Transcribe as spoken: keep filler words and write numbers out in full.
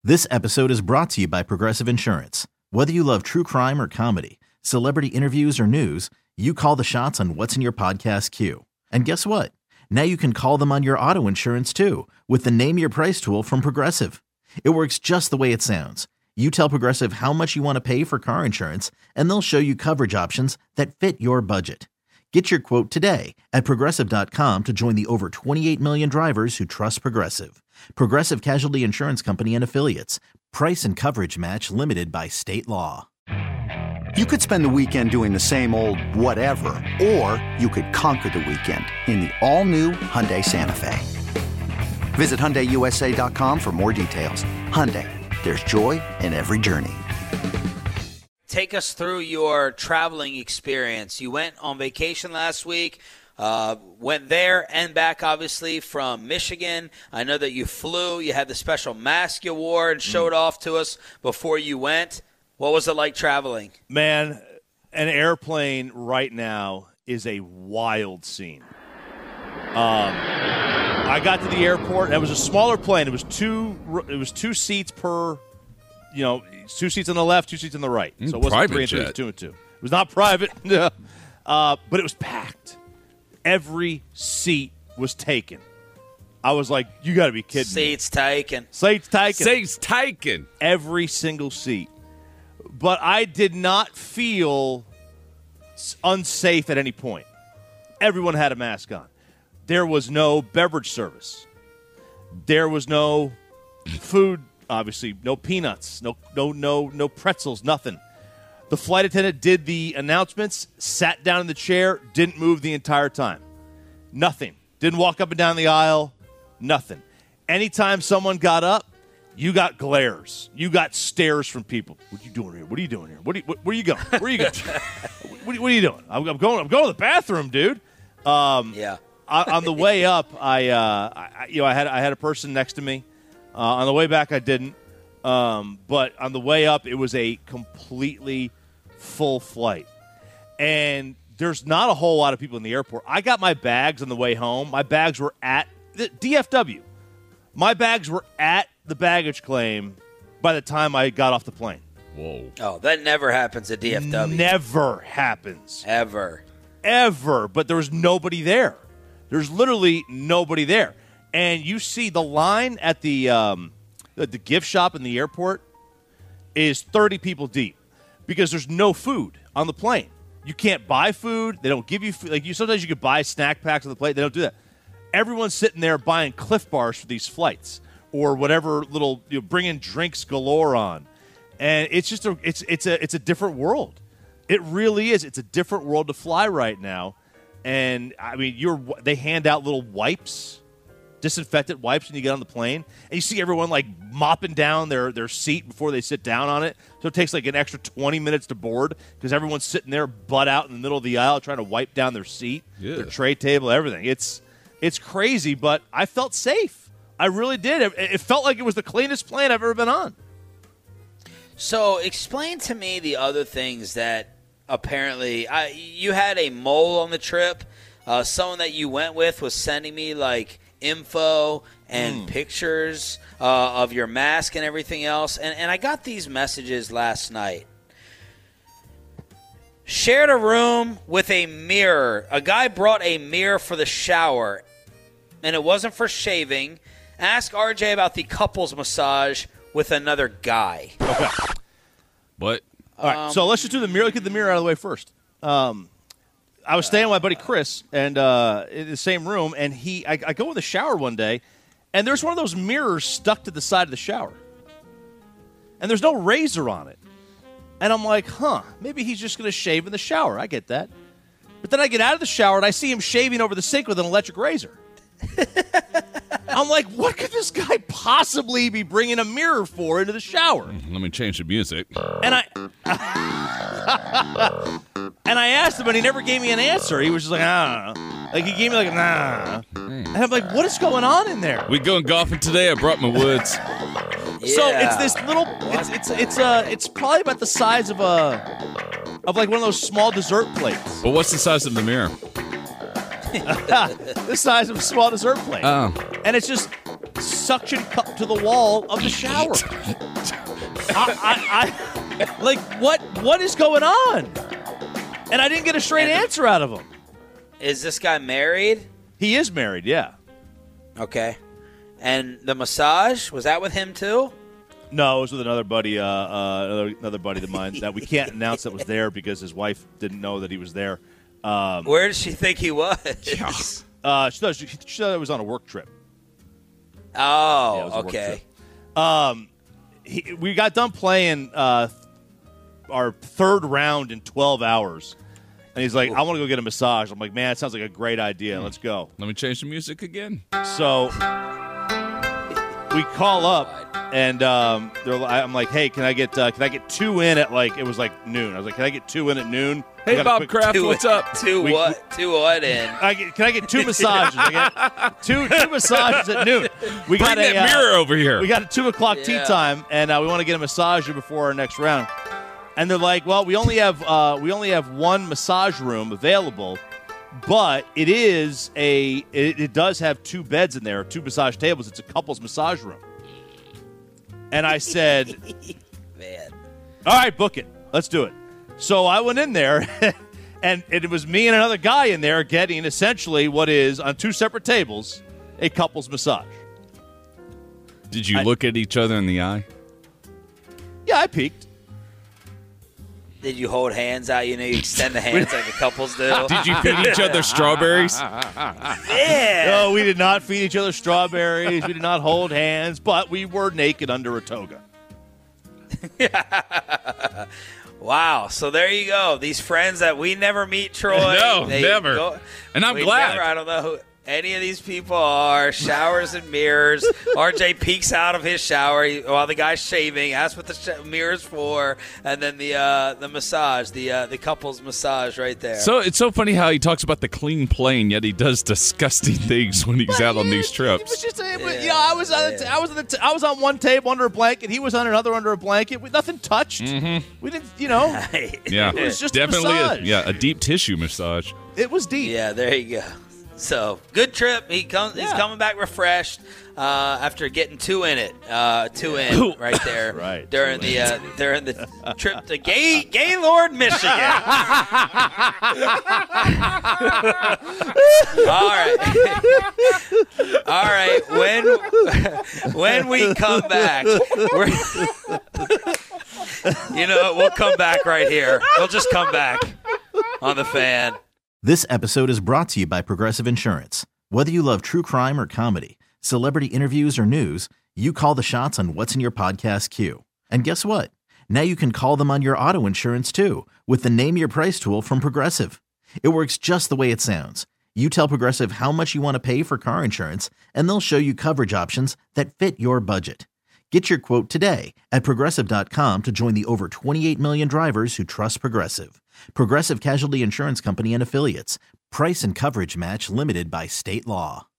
This episode is brought to you by Progressive Insurance. Whether you love true crime or comedy, celebrity interviews or news, you call the shots on what's in your podcast queue. And guess what? Now you can call them on your auto insurance too with the Name Your Price tool from Progressive. It works just the way it sounds. You tell Progressive how much you want to pay for car insurance, and they'll show you coverage options that fit your budget. Get your quote today at Progressive dot com to join the over twenty-eight million drivers who trust Progressive. Progressive Casualty Insurance Company and Affiliates. Price and coverage match limited by state law. You could spend the weekend doing the same old whatever, or you could conquer the weekend in the all-new Hyundai Santa Fe. Visit Hyundai U S A dot com for more details. Hyundai, there's joy in every journey. Take us through your traveling experience. You went on vacation last week, uh, went there and back, obviously, from Michigan. I know that you flew. You had the special mask you wore and showed mm. off to us before you went. What was it like traveling? Man, an airplane right now is a wild scene. Um, I got to the airport. It was a smaller plane. It was two. It was two seats per. You know, two seats on the left, two seats on the right. So it wasn't private three and two, jet. it was two and two. It was not private, uh, but it was packed. Every seat was taken. I was like, you got to be kidding me. Seats taken. Seats taken. Seats taken. Every single seat. But I did not feel unsafe at any point. Everyone had a mask on. There was no beverage service. There was no food. Obviously, no peanuts, no no no no pretzels, nothing. The flight attendant did the announcements, sat down in the chair, didn't move the entire time. Nothing. Didn't walk up and down the aisle, nothing. Anytime someone got up, you got glares. You got stares from people. What are you doing here? What are you doing here? What are you, what, where are you going? Where are you going? what, what are you doing? I'm, I'm going I'm going to the bathroom, dude. Um, yeah. I, on the way up, I, uh, I you know I had I had a person next to me. Uh, on the way back, I didn't. Um, but on the way up, it was a completely full flight. And there's not a whole lot of people in the airport. I got my bags on the way home. My bags were at the D F W. My bags were at the baggage claim by the time I got off the plane. Whoa. Oh, that never happens at D F W. Never happens. Ever. Ever. But there was nobody there. There's literally nobody there. And you see the line at the um, at the gift shop in the airport is thirty people deep because there's no food on the plane. You can't buy food. They don't give you food. Like you, sometimes you could buy snack packs on the plane. They don't do that. Everyone's sitting there buying Cliff Bars for these flights or whatever little, you know, bringing drinks galore on, and it's just a it's it's a it's a different world. It really is. It's a different world to fly right now, and I mean, you're they hand out little wipes. Disinfectant wipes when you get on the plane, and you see everyone like mopping down their, their seat before they sit down on it. So it takes like an extra twenty minutes to board because everyone's sitting there butt out in the middle of the aisle trying to wipe down their seat, yeah. their tray table, everything. It's it's crazy, but I felt safe. I really did. It, it felt like it was the cleanest plane I've ever been on. So explain to me the other things that apparently I, you had a mole on the trip. Uh, someone that you went with was sending me like info and mm. pictures uh, of your mask and everything else. And, and I got these messages last night. Shared a room with a mirror. A guy brought a mirror for the shower, and it wasn't for shaving. Ask R J about the couples massage with another guy. Okay. What? All right, um, so let's just do the mirror. Let's get the mirror out of the way first. Um, I was staying with my buddy Chris and uh, in the same room, and he I, I go in the shower one day, and there's one of those mirrors stuck to the side of the shower. And there's no razor on it. And I'm like, huh, maybe he's just going to shave in the shower. I get that. But then I get out of the shower, and I see him shaving over the sink with an electric razor. I'm like, what could this guy possibly be bringing a mirror for into the shower? Let me change the music. And I and I asked him, and he never gave me an answer. He was just like, I don't know. Like, he gave me like, nah. And I'm like, what is going on in there? We going golfing today? I brought my woods. Yeah. So it's this little, it's it's it's uh it's probably about the size of a of like one of those small dessert plates. Well, what's the size of the mirror? The size of a small dessert plate. Oh. And it's just suction cup to the wall of the shower. I, I, I, like, what? What is going on? And I didn't get a straight And- answer out of him. Is this guy married? He is married, yeah. Okay. And the massage, was that with him too? No, it was with another buddy, uh, uh, another, another buddy of mine that we can't announce that was there because his wife didn't know that he was there. Um, Where did she think he was? uh, she, thought, she, she thought it was on a work trip. Oh, Yeah, it was a work okay. trip. Um, he, we got done playing uh, our third round in twelve hours. And he's like, I want to go get a massage. I'm like, man, it sounds like a great idea. Let's go. Let me change the music again. So we call up, and um, they're, I'm like, hey, can I get uh, can I get two in at like, it was like noon. I was like, can I get two in at noon? I Hey, got a Bob quick- Kraft, Two- what's up? Two We- what? Two what in? I get, can I get two massages? I get two two massages at noon. We got Bring a that uh, mirror over here. We got a two o'clock tea Yeah. time, and uh, we want to get a massager before our next round. And they're like, "Well, we only have uh, we only have one massage room available, but it is a it, it does have two beds in there, two massage tables. It's a couple's massage room." And I said, Man. "All right, book it. Let's do it." So I went in there, and it was me and another guy in there getting essentially what is on two separate tables a couple's massage. Did you I- look at each other in the eye? Yeah, I peeked. Did you hold hands out? You know, you extend the hands like the couples do. Did you feed each other strawberries? Yeah. No, we did not feed each other strawberries. We did not hold hands, but we were naked under a toga. Wow. So there you go. These friends that we never meet, Troy. No, they never. go- And I'm we glad. never- I don't know who any of these people are. Showers and mirrors. R J peeks out of his shower he- while the guy's shaving. Asks what the sh- mirror's for, and then the uh, the massage, the uh, the couple's massage right there. So it's so funny how he talks about the clean plane, yet he does disgusting things when he's out on these It was trips. just, a, Yeah, you know, I was on, the t- yeah. I was on the t- I was on one table under a blanket. He was on another under a blanket. We, nothing touched. We didn't, you know, Yeah, It was just a definitely, massage. yeah, a deep tissue massage. it was deep. Yeah, there you go. So good trip. He comes. He's Yeah. coming back refreshed uh, after getting two in it. Uh, two in right there. Right. during the uh, during the trip to Gay Gaylord, Michigan. All right. All right. When when we come back, we're, you know, we'll come back right here. We'll just come back on the Fan. This episode is brought to you by Progressive Insurance. Whether you love true crime or comedy, celebrity interviews or news, you call the shots on what's in your podcast queue. And guess what? Now you can call them on your auto insurance too with the Name Your Price tool from Progressive. It works just the way it sounds. You tell Progressive how much you want to pay for car insurance, and they'll show you coverage options that fit your budget. Get your quote today at Progressive dot com to join the over twenty-eight million drivers who trust Progressive. Progressive Casualty Insurance Company and Affiliates. Price and coverage match limited by state law.